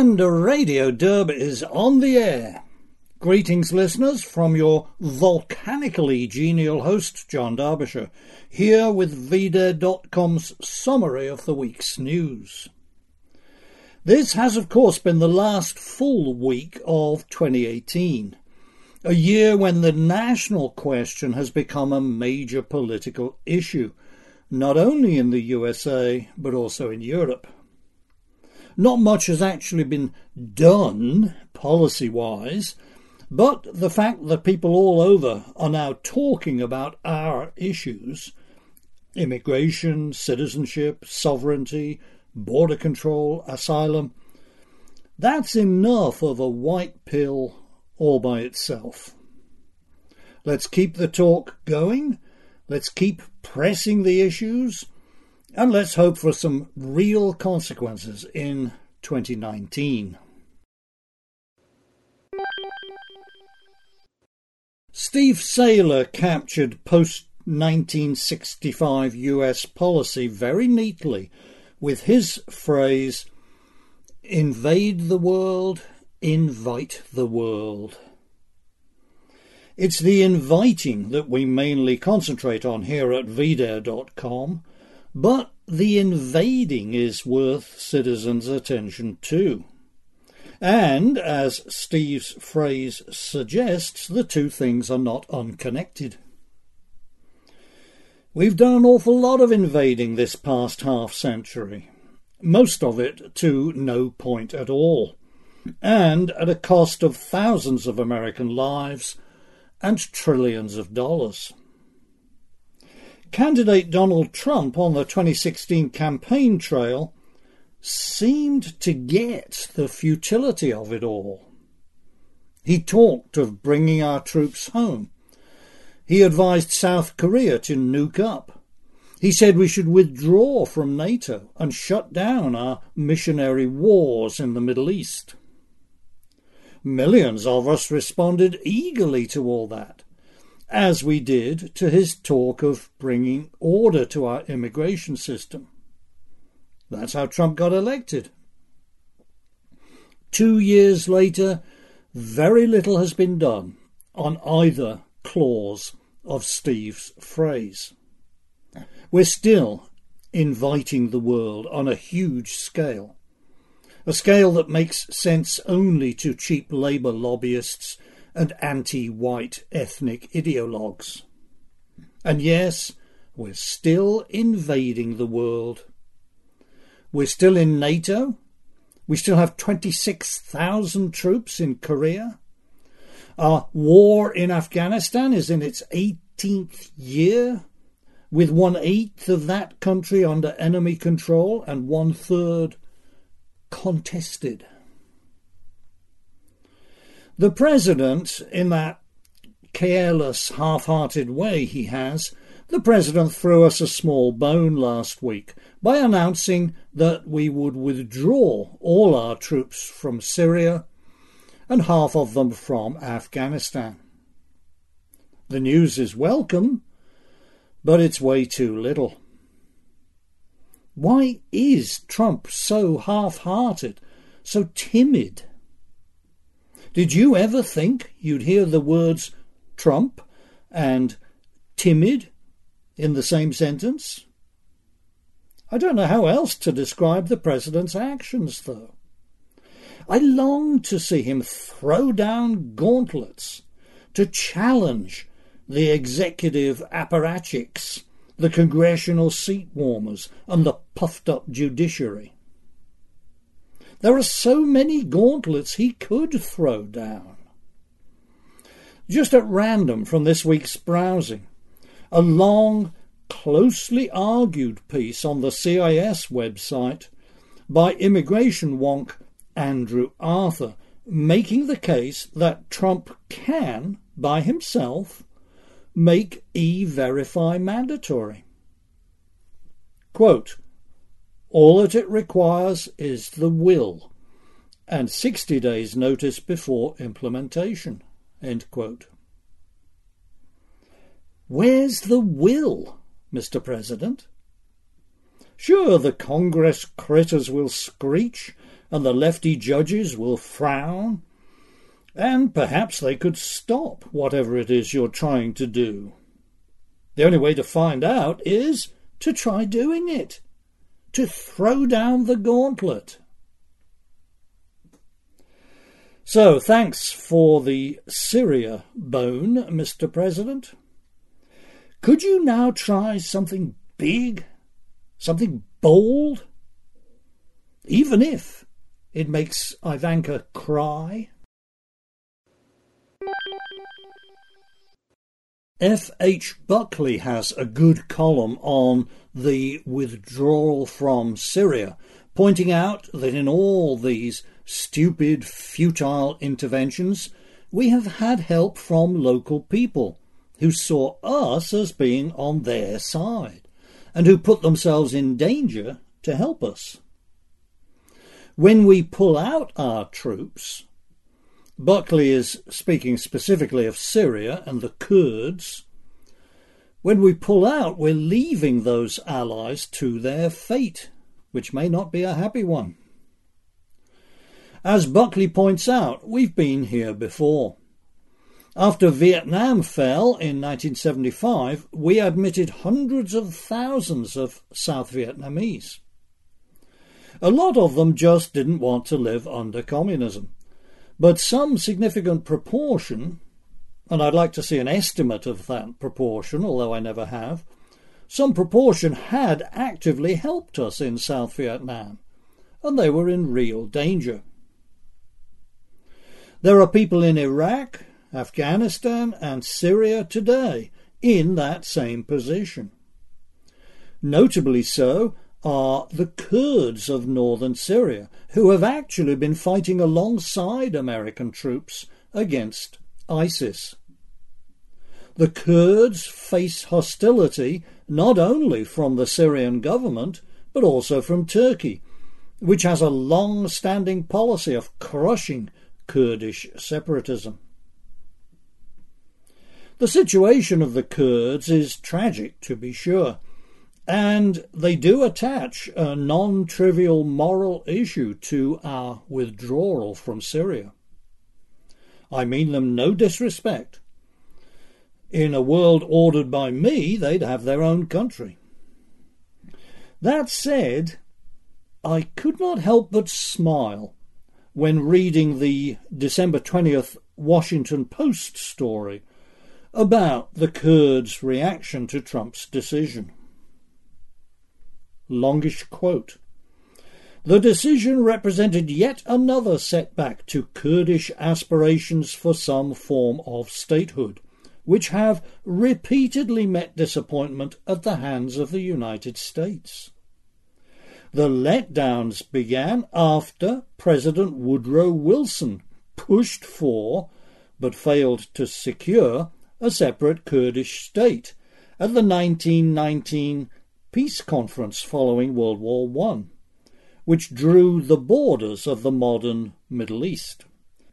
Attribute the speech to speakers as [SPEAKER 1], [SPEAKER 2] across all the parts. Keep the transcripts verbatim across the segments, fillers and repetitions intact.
[SPEAKER 1] And Radio Derb is on the air. Greetings, listeners, from your volcanically genial host, John Derbyshire, here with V D A dot com's summary of the week's news. This has, of course, been the last full week of twenty eighteen, a year when the national question has become a major political issue, not only in the U S A, but also in Europe. Not much has actually been done, policy-wise, but the fact that people all over are now talking about our issues, immigration, citizenship, sovereignty, border control, asylum, that's enough of a white pill all by itself. Let's keep the talk going, let's keep pressing the issues, and let's hope for some real consequences in twenty nineteen. Steve Sailer captured post nineteen sixty-five U S policy very neatly with his phrase, "Invade the world, invite the world." It's the inviting that we mainly concentrate on here at V D A dot com, but the invading is worth citizens' attention too. And, as Steve's phrase suggests, the two things are not unconnected. We've done an awful lot of invading this past half-century, most of it to no point at all, and at a cost of thousands of American lives and trillions of dollars. Candidate Donald Trump on the twenty sixteen campaign trail seemed to get the futility of it all. He talked of bringing our troops home. He advised South Korea to nuke up. He said we should withdraw from NATO and shut down our missionary wars in the Middle East. Millions of us responded eagerly to all that, as we did to his talk of bringing order to our immigration system. That's how Trump got elected. Two years later, very little has been done on either clause of Steve's phrase. We're still inviting the world on a huge scale, a scale that makes sense only to cheap Labour lobbyists and anti-white ethnic ideologues. And yes, we're still invading the world. We're still in NATO. We still have twenty-six thousand troops in Korea. Our war in Afghanistan is in its eighteenth year, with one-eighth of that country under enemy control and one-third contested. The President, in that careless, half-hearted way he has, the President threw us a small bone last week by announcing that we would withdraw all our troops from Syria and half of them from Afghanistan. The news is welcome, but it's way too little. Why is Trump so half-hearted, so timid? Did you ever think you'd hear the words Trump and timid in the same sentence? I don't know how else to describe the President's actions, though. I long to see him throw down gauntlets, to challenge the executive apparatchiks, the congressional seat warmers, and the puffed-up judiciary. There are so many gauntlets he could throw down. Just at random from this week's browsing, a long, closely argued piece on the C I S website by immigration wonk Andrew Arthur, making the case that Trump can, by himself, make E-Verify mandatory. Quote, "All that it requires is the will, and sixty days' notice before implementation." End quote. Where's the will, Mister President? Sure, the Congress critters will screech and the lefty judges will frown, and perhaps they could stop whatever it is you're trying to do. The only way to find out is to try doing it, to throw down the gauntlet. So, thanks for the Syria bone, Mister President. Could you now try something big, something bold, even if it makes Ivanka cry? F H Buckley has a good column on the withdrawal from Syria, pointing out that in all these stupid, futile interventions, we have had help from local people who saw us as being on their side and who put themselves in danger to help us. When we pull out our troops, Buckley is speaking specifically of Syria and the Kurds. When we pull out, we're leaving those allies to their fate, which may not be a happy one. As Buckley points out, we've been here before. After Vietnam fell in nineteen seventy-five, we admitted hundreds of thousands of South Vietnamese. A lot of them just didn't want to live under communism, but some significant proportion, and I'd like to see an estimate of that proportion, although I never have, some proportion had actively helped us in South Vietnam, and they were in real danger. There are people in Iraq, Afghanistan and Syria today in that same position. Notably so are the Kurds of northern Syria, who have actually been fighting alongside American troops against ISIS. The Kurds face hostility not only from the Syrian government, but also from Turkey, which has a long-standing policy of crushing Kurdish separatism. The situation of the Kurds is tragic, to be sure, and they do attach a non-trivial moral issue to our withdrawal from Syria. I mean them no disrespect. In a world ordered by me, they'd have their own country. That said, I could not help but smile when reading the December twentieth Washington Post story about the Kurds' reaction to Trump's decision. Longish quote. The decision represented yet another setback to Kurdish aspirations for some form of statehood, which have repeatedly met disappointment at the hands of the United States. The letdowns began after President Woodrow Wilson pushed for, but failed to secure, a separate Kurdish state at the nineteen nineteen peace conference following World War One, which drew the borders of the modern Middle East.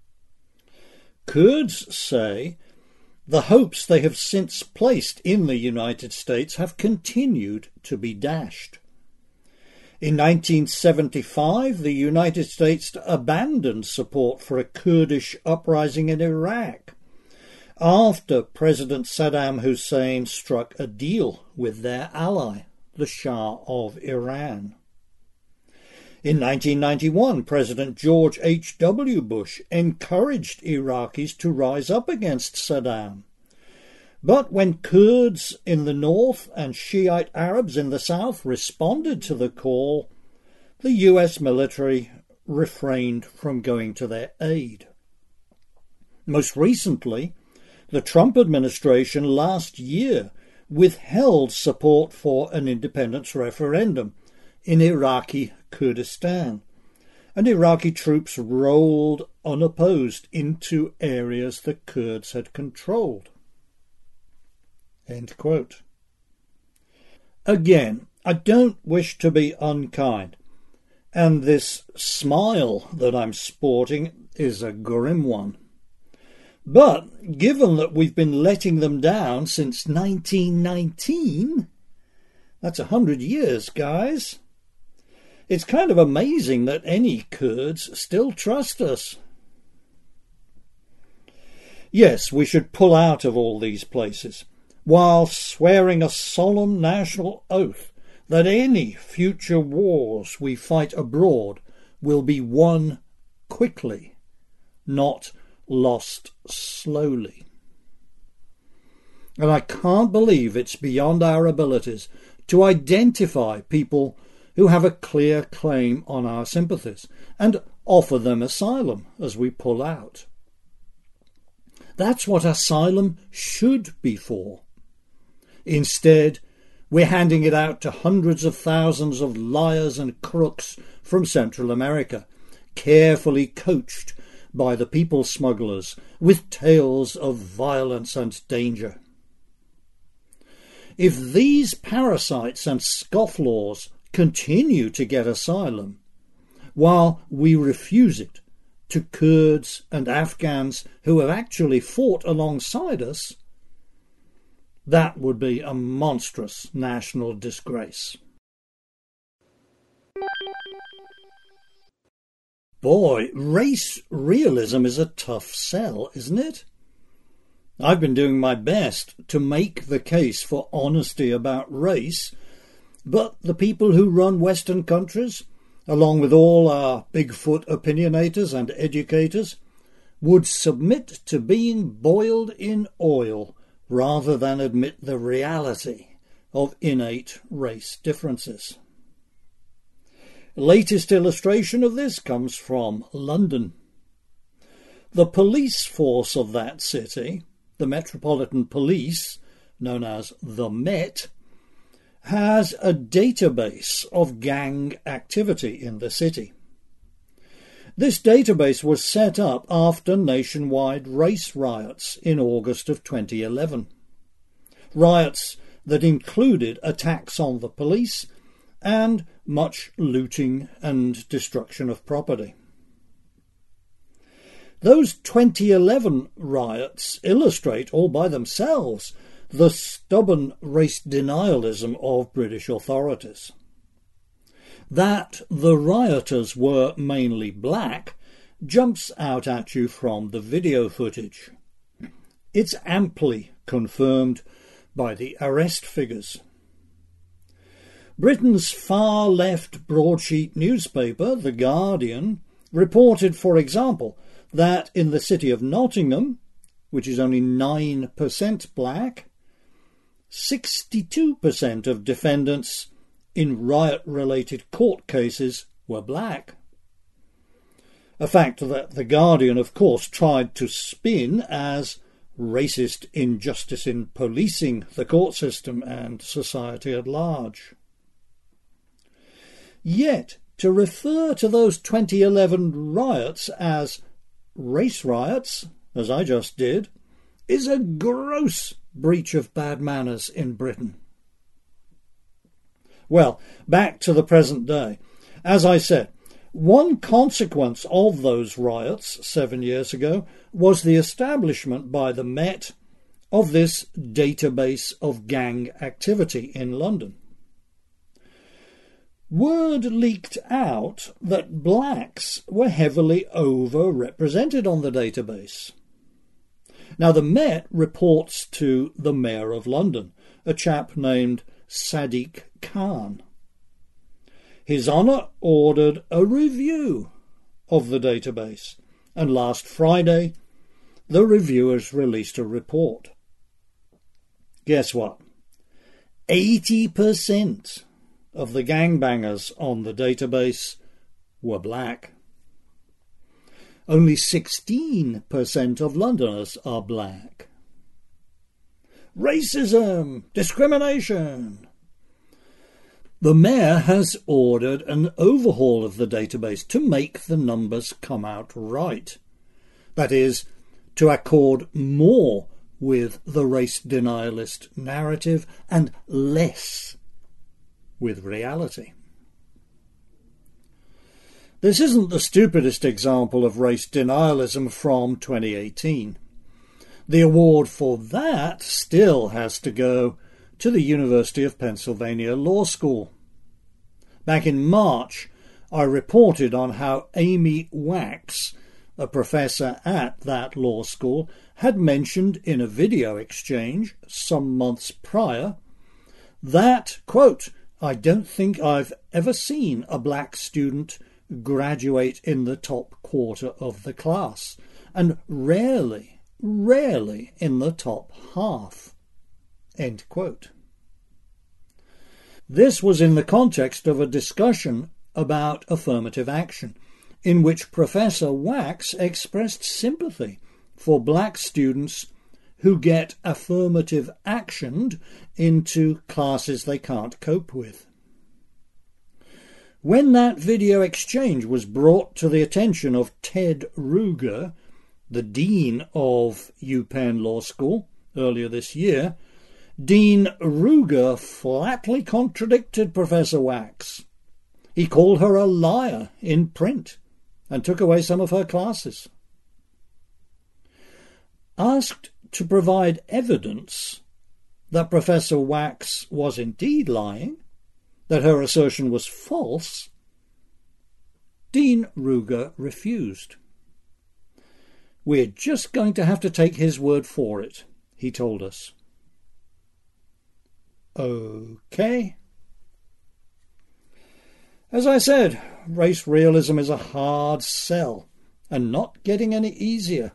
[SPEAKER 1] Kurds say the hopes they have since placed in the United States have continued to be dashed. In nineteen seventy-five, the United States abandoned support for a Kurdish uprising in Iraq after President Saddam Hussein struck a deal with their ally, the Shah of Iran. In nineteen ninety-one, President George H W Bush encouraged Iraqis to rise up against Saddam. But when Kurds in the north and Shiite Arabs in the south responded to the call, the U S military refrained from going to their aid. Most recently, the Trump administration last year withheld support for an independence referendum in Iraqi Kurdistan, and Iraqi troops rolled unopposed into areas the Kurds had controlled. End quote. Again, I don't wish to be unkind, and this smile that I'm sporting is a grim one. But given that we've been letting them down since nineteen nineteen, that's a hundred years, guys. It's kind of amazing that any Kurds still trust us. Yes, we should pull out of all these places, while swearing a solemn national oath that any future wars we fight abroad will be won quickly, not lost slowly. And I can't believe it's beyond our abilities to identify people who have a clear claim on our sympathies and offer them asylum as we pull out. That's what asylum should be for. Instead, we're handing it out to hundreds of thousands of liars and crooks from Central America, carefully coached by the people smugglers with tales of violence and danger. If these parasites and scofflaws continue to get asylum, while we refuse it to Kurds and Afghans who have actually fought alongside us, that would be a monstrous national disgrace. Boy, race realism is a tough sell, isn't it? I've been doing my best to make the case for honesty about race, but the people who run Western countries, along with all our Bigfoot opinionators and educators, would submit to being boiled in oil rather than admit the reality of innate race differences. The latest illustration of this comes from London. The police force of that city, the Metropolitan Police, known as the Met, has a database of gang activity in the city. This database was set up after nationwide race riots in August of twenty eleven. Riots that included attacks on the police and much looting and destruction of property. Those twenty eleven riots illustrate all by themselves the stubborn race denialism of British authorities. That the rioters were mainly black jumps out at you from the video footage. It's amply confirmed by the arrest figures. Britain's far-left broadsheet newspaper, The Guardian, reported, for example, that in the city of Nottingham, which is only nine percent black, sixty-two percent of defendants in riot-related court cases were black. A fact that The Guardian, of course, tried to spin as racist injustice in policing the court system and society at large. Yet, to refer to those twenty eleven riots as race riots, as I just did, is a gross breach of bad manners in Britain. Well, back to the present day. As I said, one consequence of those riots seven years ago was the establishment by the Met of this database of gang activity in London. Word leaked out that blacks were heavily overrepresented on the database. Now, the Met reports to the Mayor of London, a chap named Sadiq Khan. His Honour ordered a review of the database, and last Friday the reviewers released a report. Guess what? eighty percent of the gangbangers on the database were black. Only sixteen percent of Londoners are black. Racism! Discrimination! The Mayor has ordered an overhaul of the database to make the numbers come out right. That is, to accord more with the race denialist narrative and less with reality. This isn't the stupidest example of race denialism from twenty eighteen. The award for that still has to go to the University of Pennsylvania Law School. Back in March, I reported on how Amy Wax, a professor at that law school, had mentioned in a video exchange some months prior that, quote, "I don't think I've ever seen a black student graduate in the top quarter of the class, and rarely, rarely in the top half," end quote. This was in the context of a discussion about affirmative action, in which Professor Wax expressed sympathy for black students who get affirmative actioned into classes they can't cope with. When that video exchange was brought to the attention of Ted Ruger, the Dean of UPenn Law School, earlier this year, Dean Ruger flatly contradicted Professor Wax. He called her a liar in print and took away some of her classes. Asked to provide evidence that Professor Wax was indeed lying, that her assertion was false, Dean Ruger refused. "We're just going to have to take his word for it," he told us. Okay. As I said, race realism is a hard sell and not getting any easier.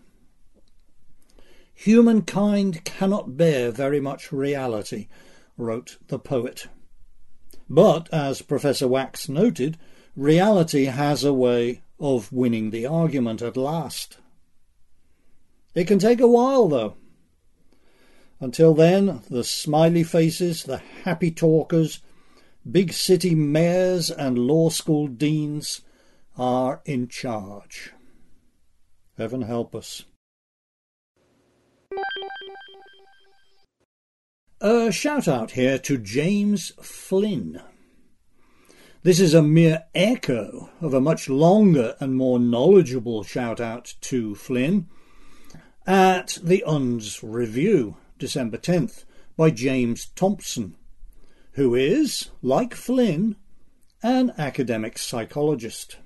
[SPEAKER 1] "Humankind cannot bear very much reality," wrote the poet. But, as Professor Wax noted, reality has a way of winning the argument at last. It can take a while, though. Until then, the smiley faces, the happy talkers, big city mayors and law school deans are in charge. Heaven help us. A shout out here to James Flynn. This is a mere echo of a much longer and more knowledgeable shout out to Flynn at the U N S Review, December tenth, by James Thompson, who is, like Flynn, an academic psychologist.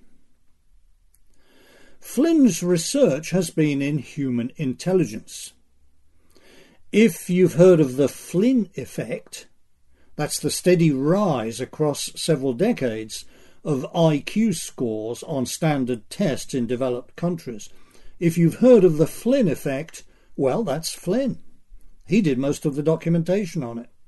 [SPEAKER 1] Flynn's research has been in human intelligence. If you've heard of the Flynn effect, that's the steady rise across several decades of I Q scores on standard tests in developed countries. If you've heard of the Flynn effect, well, that's Flynn. He did most of the documentation on it.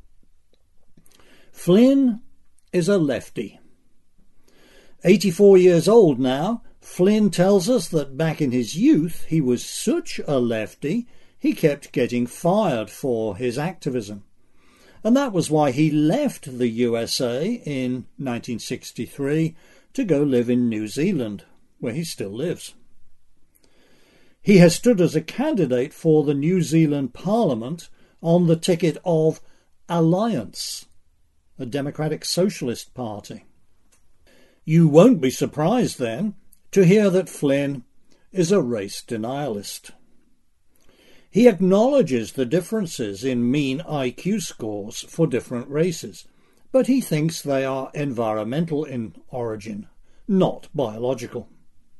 [SPEAKER 1] Flynn is a lefty. eighty-four years old now, Flynn tells us that back in his youth he was such a lefty he kept getting fired for his activism. And that was why he left the U S A in nineteen sixty-three to go live in New Zealand, where he still lives. He has stood as a candidate for the New Zealand Parliament on the ticket of Alliance, a democratic socialist party. You won't be surprised, then, to hear that Flynn is a race denialist. He acknowledges the differences in mean I Q scores for different races, but he thinks they are environmental in origin, not biological.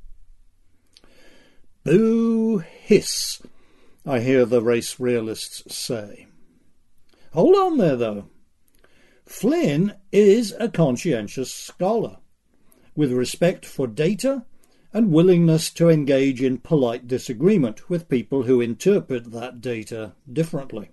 [SPEAKER 1] Boo hiss, I hear the race realists say. Hold on there, though. Flynn is a conscientious scholar, with respect for data and willingness to engage in polite disagreement with people who interpret that data differently.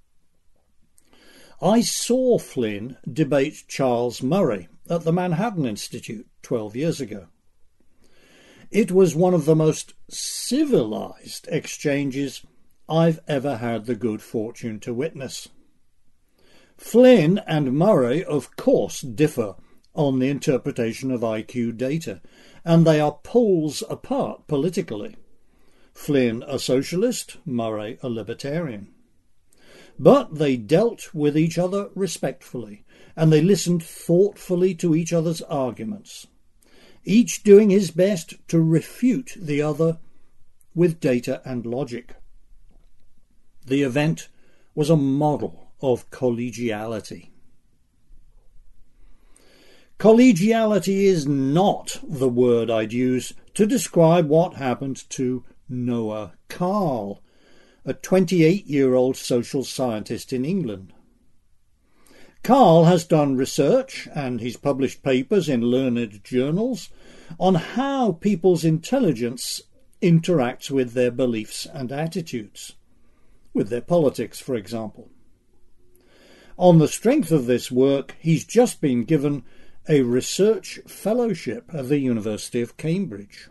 [SPEAKER 1] I saw Flynn debate Charles Murray at the Manhattan Institute twelve years ago. It was one of the most civilized exchanges I've ever had the good fortune to witness. Flynn and Murray, of course, differ on the interpretation of I Q data, and they are poles apart politically. Flynn a socialist, Murray a libertarian. But they dealt with each other respectfully, and they listened thoughtfully to each other's arguments, each doing his best to refute the other with data and logic. The event was a model of collegiality. Collegiality is not the word I'd use to describe what happened to Noah Kahl, a twenty-eight-year-old social scientist in England. Kahl has done research, and he's published papers in learned journals, on how people's intelligence interacts with their beliefs and attitudes, with their politics, for example. On the strength of this work, he's just been given a research fellowship at the University of Cambridge.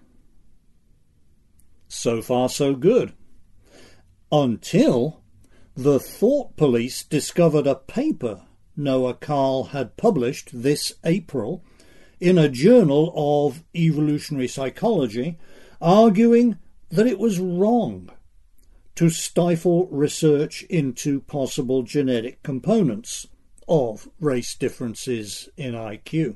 [SPEAKER 1] So far, so good. Until the Thought Police discovered a paper Noah Kahl had published this April in a journal of evolutionary psychology, arguing that it was wrong to stifle research into possible genetic components of race differences in I Q.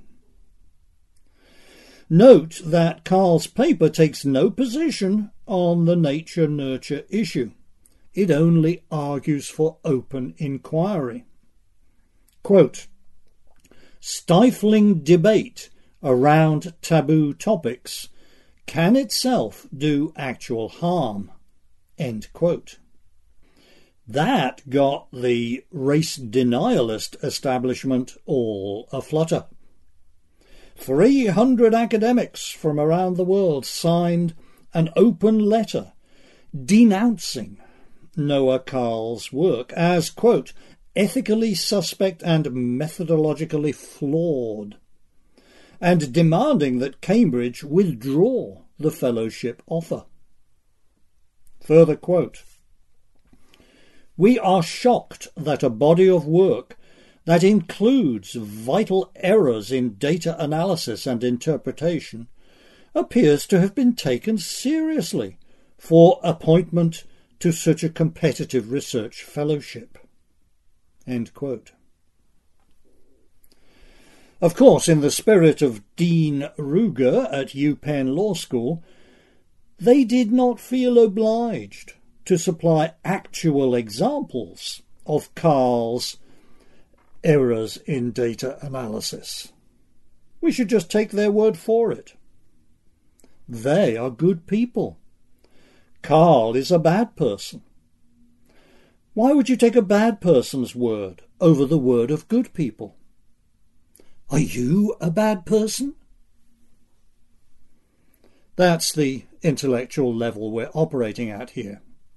[SPEAKER 1] Note that Kahl's paper takes no position on the nature-nurture issue. It only argues for open inquiry. Quote, stifling debate around taboo topics can itself do actual harm. End quote. That got the race denialist establishment all aflutter. Three hundred academics from around the world signed an open letter denouncing Noah Kahl's work as, quote, ethically suspect and methodologically flawed, and demanding that Cambridge withdraw the fellowship offer. Further quote, we are shocked that a body of work that includes vital errors in data analysis and interpretation appears to have been taken seriously for appointment to such a competitive research fellowship. End quote. Of course, in the spirit of Dean Ruger at UPenn Law School, they did not feel obliged to supply actual examples of Kahl's errors in data analysis. We should just take their word for it. They are good people. Kahl is a bad person. Why would you take a bad person's word over the word of good people? Are you a bad person? That's the intellectual level we're operating at here.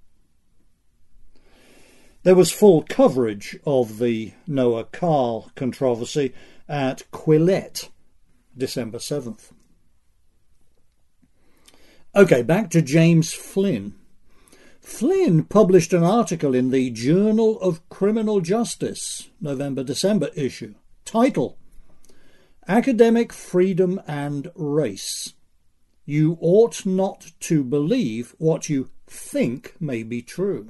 [SPEAKER 1] There was full coverage of the Noah Kahl controversy at Quillette, December seventh. OK, back to James Flynn. Flynn published an article in the Journal of Criminal Justice, November-December issue, title, Academic Freedom and Race. You ought not to believe what you think may be true.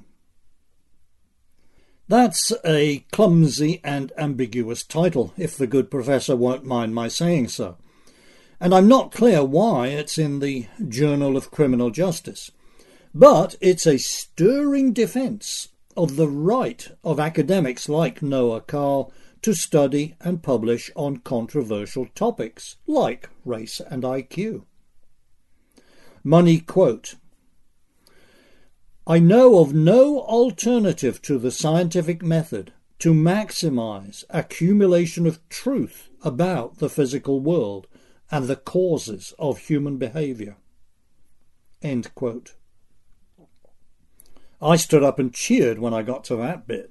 [SPEAKER 1] That's a clumsy and ambiguous title, if the good professor won't mind my saying so. And I'm not clear why it's in the Journal of Criminal Justice. But it's a stirring defence of the right of academics like Noah Kahl to study and publish on controversial topics like race and I Q. Money quote, I know of no alternative to the scientific method to maximise accumulation of truth about the physical world and the causes of human behaviour. End quote. I stood up and cheered when I got to that bit.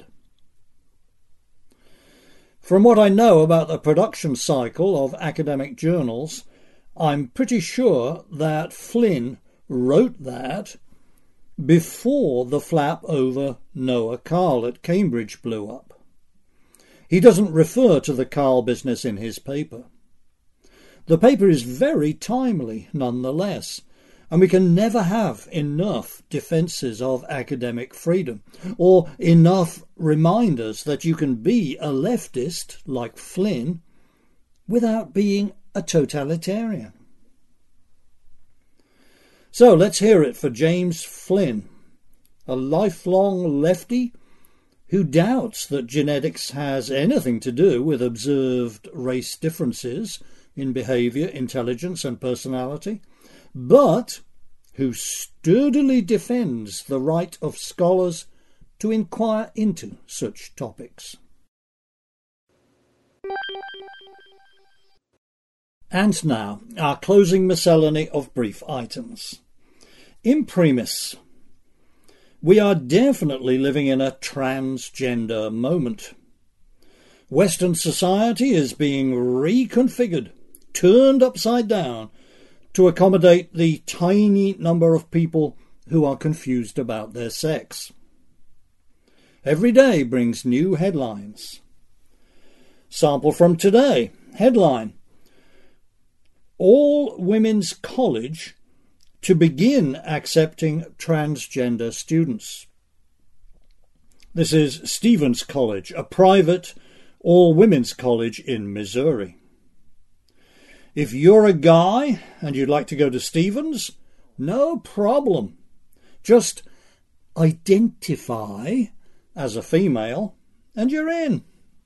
[SPEAKER 1] From what I know about the production cycle of academic journals, I'm pretty sure that Flynn wrote that before the flap over Noah Kahl at Cambridge blew up. He doesn't refer to the Kahl business in his paper. The paper is very timely nonetheless, and we can never have enough defences of academic freedom, or enough reminders that you can be a leftist, like Flynn, without being a totalitarian. So let's hear it for James Flynn, a lifelong lefty Who doubts that genetics has anything to do with observed race differences in behaviour, intelligence and personality, but who sturdily defends the right of scholars to inquire into such topics. And now, our closing miscellany of brief items. Imprimis. We are definitely living in a transgender moment. Western society is being reconfigured, turned upside down, to accommodate the tiny number of people who are confused about their sex. Every day brings new headlines. Sample from today. Headline: All Women's College to begin accepting transgender students. This is Stevens College, a private all-women's college in Missouri. If you're a guy and you'd like to go to Stevens, no problem. Just identify as a female and you're in.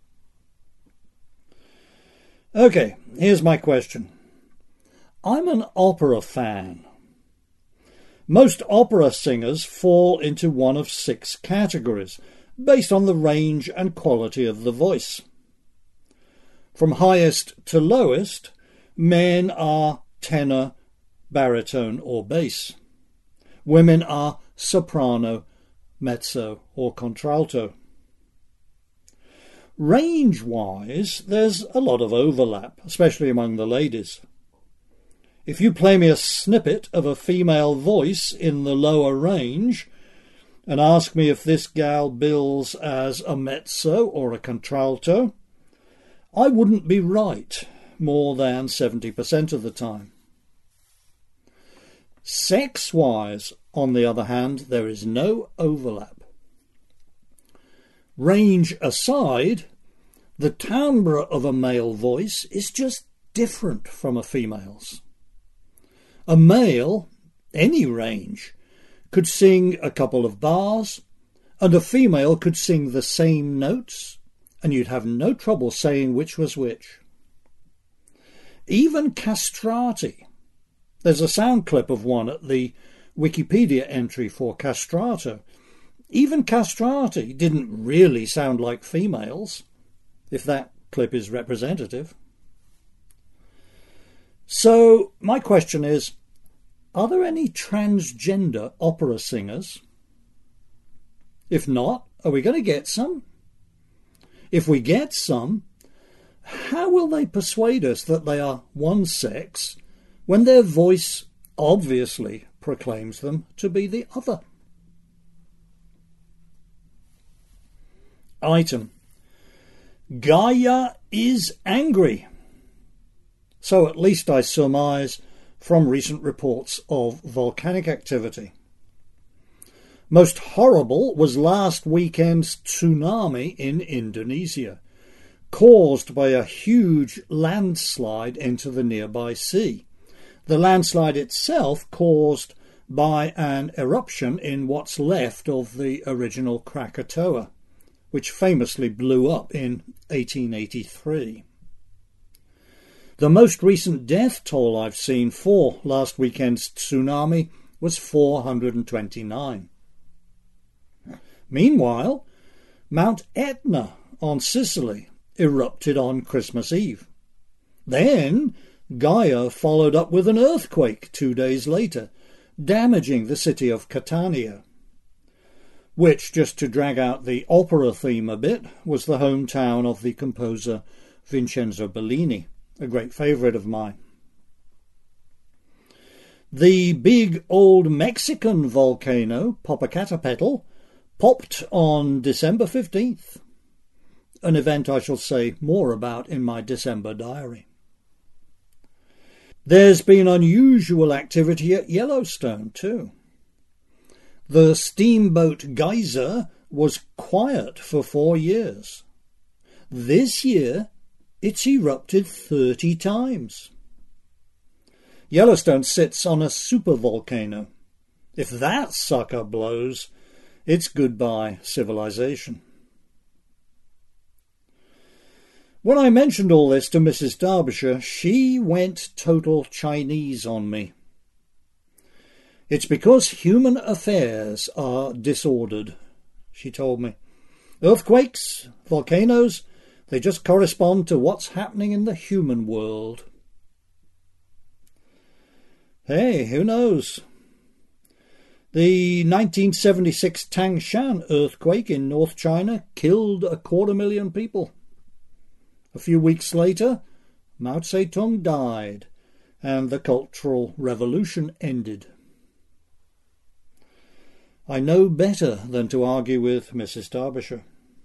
[SPEAKER 1] Okay, here's my question. I'm an opera fan. Most opera singers fall into one of six categories, based on the range and quality of the voice. From highest to lowest, men are tenor, baritone or bass. Women are soprano, mezzo or contralto. Range-wise, there's a lot of overlap, especially among the ladies. If you play me a snippet of a female voice in the lower range and ask me if this gal bills as a mezzo or a contralto, I wouldn't be right more than seventy percent of the time. Sex-wise, on the other hand, there is no overlap. Range aside, the timbre of a male voice is just different from a female's. A male, any range, could sing a couple of bars, and a female could sing the same notes, and you'd have no trouble saying which was which. Even castrati. There's a sound clip of one at the Wikipedia entry for castrato. Even castrati didn't really sound like females, if that clip is representative. So my question is, are there any transgender opera singers? If not, are we going to get some? If we get some, how will they persuade us that they are one sex when their voice obviously proclaims them to be the other? Item: Gaia is angry. So at least I surmise from recent reports of volcanic activity. Most horrible was last weekend's tsunami in Indonesia, caused by a huge landslide into the nearby sea. The landslide itself caused by an eruption in what's left of the original Krakatoa, which famously blew up in eighteen eighty-three. The most recent death toll I've seen for last weekend's tsunami was four hundred twenty-nine. Meanwhile, Mount Etna on Sicily erupted on Christmas Eve. Then Gaia followed up with an earthquake two days later, damaging the city of Catania, which, just to drag out the opera theme a bit, was the hometown of the composer Vincenzo Bellini, a great favourite of mine. The big old Mexican volcano, Popocatépetl, popped on December fifteenth, an event I shall say more about in my December diary. There's been unusual activity at Yellowstone too. The steamboat geyser was quiet for four years. This year, it's erupted thirty times. Yellowstone sits on a supervolcano. If that sucker blows, it's goodbye civilization. When I mentioned all this to Missus Derbyshire, she went total Chinese on me. It's because human affairs are disordered, she told me. Earthquakes, volcanoes, they just correspond to what's happening in the human world. Hey, who knows? The nineteen seventy-six Tangshan earthquake in North China killed a quarter million people. A few weeks later, Mao Zedong died, and the Cultural Revolution ended. I know better than to argue with Missus Derbyshire.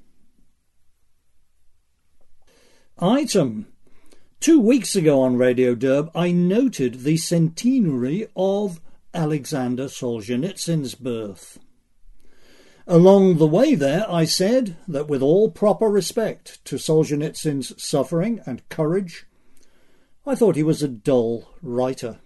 [SPEAKER 1] Item. Two weeks ago on Radio Derb, I noted the centenary of Alexander Solzhenitsyn's birth. Along the way there, I said that with all proper respect to Solzhenitsyn's suffering and courage, I thought he was a dull writer.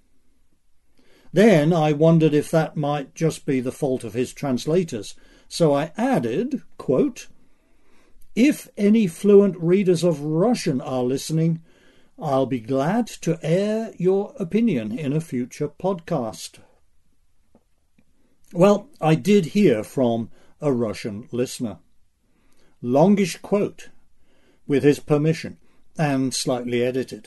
[SPEAKER 1] Then I wondered if that might just be the fault of his translators, so I added, quote, "If any fluent readers of Russian are listening, I'll be glad to air your opinion in a future podcast." Well, I did hear from a Russian listener. Longish quote, with his permission, and slightly edited.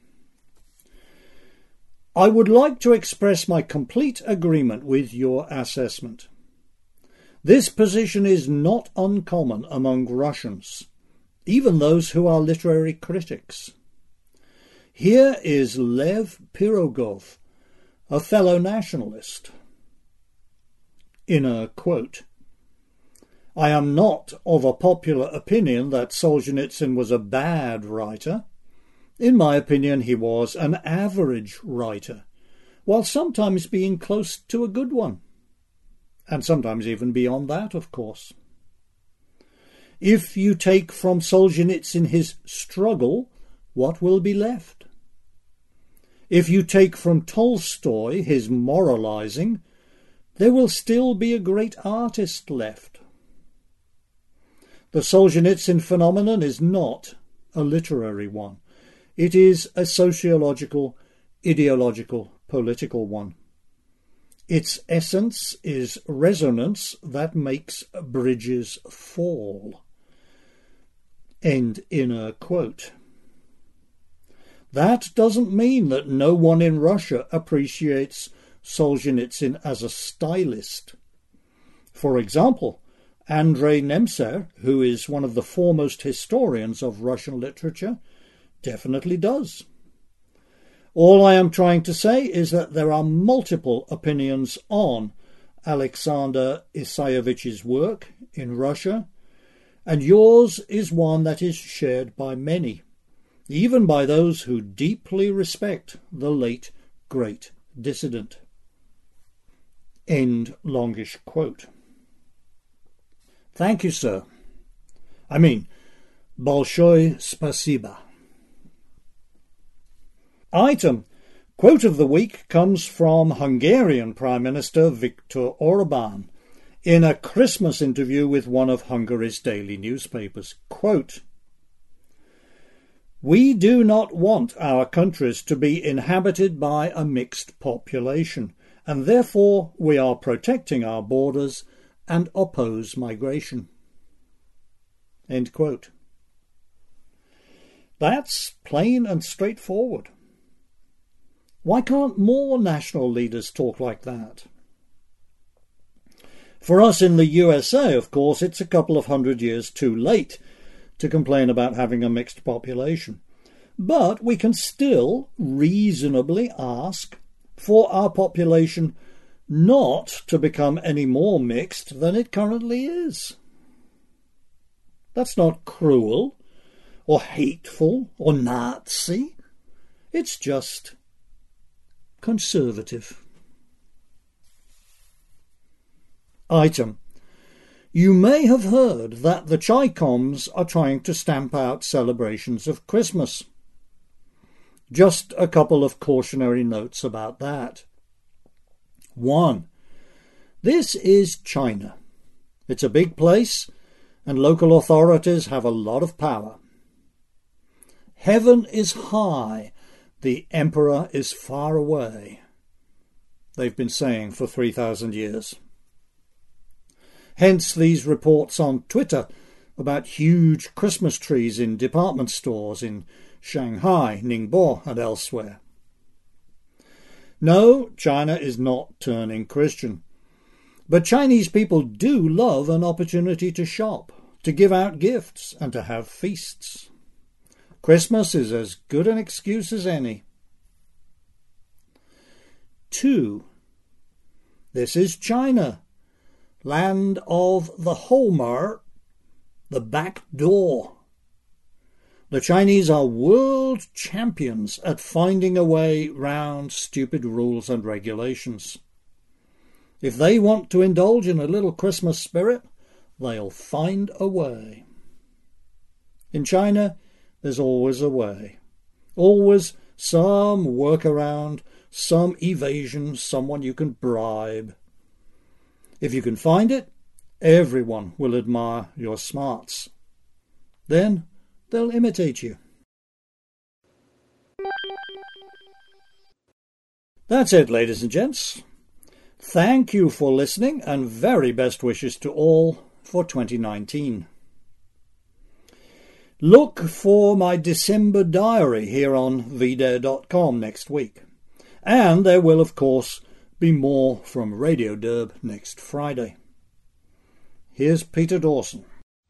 [SPEAKER 1] I would like to express my complete agreement with your assessment. This position is not uncommon among Russians, even those who are literary critics. Here is Lev Pirogov, a fellow nationalist. In a quote, "I am not of a popular opinion that Solzhenitsyn was a bad writer. In my opinion, he was an average writer, while sometimes being close to a good one, and sometimes even beyond that, of course. If you take from Solzhenitsyn his struggle, what will be left? If you take from Tolstoy his moralizing, there will still be a great artist left. The Solzhenitsyn phenomenon is not a literary one. It is a sociological, ideological, political one. Its essence is resonance that makes bridges fall." End inner quote. That doesn't mean that no one in Russia appreciates Solzhenitsyn as a stylist. For example, Andrei Nemtsev, who is one of the foremost historians of Russian literature, definitely does. All I am trying to say is that there are multiple opinions on Alexander Isayevich's work in Russia, and yours is one that is shared by many, even by those who deeply respect the late great dissident. End longish quote. Thank you, sir. I mean, Bolshoy spasiba. Item. Quote of the week comes from Hungarian Prime Minister Viktor Orbán in a Christmas interview with one of Hungary's daily newspapers. Quote, "We do not want our countries to be inhabited by a mixed population, and therefore we are protecting our borders and oppose migration." End quote. That's plain and straightforward. Why can't more national leaders talk like that? For us in the U S A, of course, it's a couple of hundred years too late to complain about having a mixed population. But we can still reasonably ask for our population not to become any more mixed than it currently is. That's not cruel or hateful or Nazi. It's just conservative. Item. You may have heard that the Chi-Coms are trying to stamp out celebrations of Christmas. Just a couple of cautionary notes about that. One, this is China. It's a big place, and local authorities have a lot of power. Heaven is high, the emperor is far away. They've been saying for three thousand years. Hence these reports on Twitter about huge Christmas trees in department stores in Shanghai, Ningbo and elsewhere. No, China is not turning Christian. But Chinese people do love an opportunity to shop, to give out gifts and to have feasts. Christmas is as good an excuse as any. Two. This is China, land of the Homer, the back door. The Chinese are world champions at finding a way round stupid rules and regulations. If they want to indulge in a little Christmas spirit, they'll find a way. In China, there's always a way. Always some workaround, some evasion, someone you can bribe. If you can find it, everyone will admire your smarts. Then they'll imitate you. That's it, ladies and gents. Thank you for listening and very best wishes to all for twenty nineteen. Look for my December diary here on v dare dot com next week. And there will, of course, be more from Radio Derb next Friday. Here's Peter Dawson.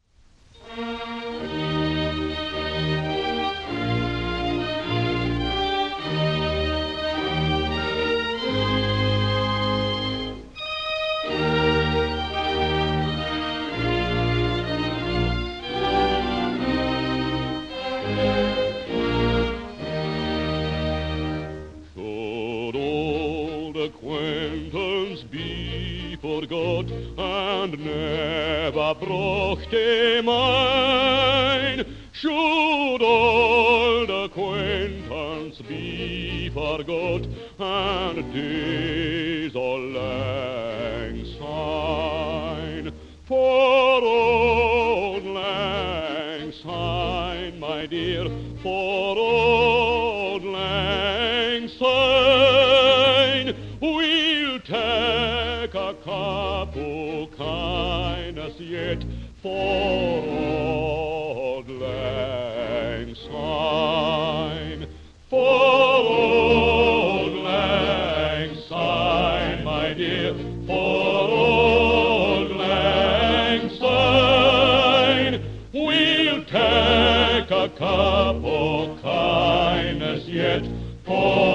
[SPEAKER 2] Acquaintance be forgot and never brochte mine. Should old acquaintance be forgot and days all lang syne, for old lang syne, my dear, for old lang syne, we'll take a cup of kindness yet for old lang syne, for old lang syne, my dear, for old lang syne, we'll take a cup of kindness yet for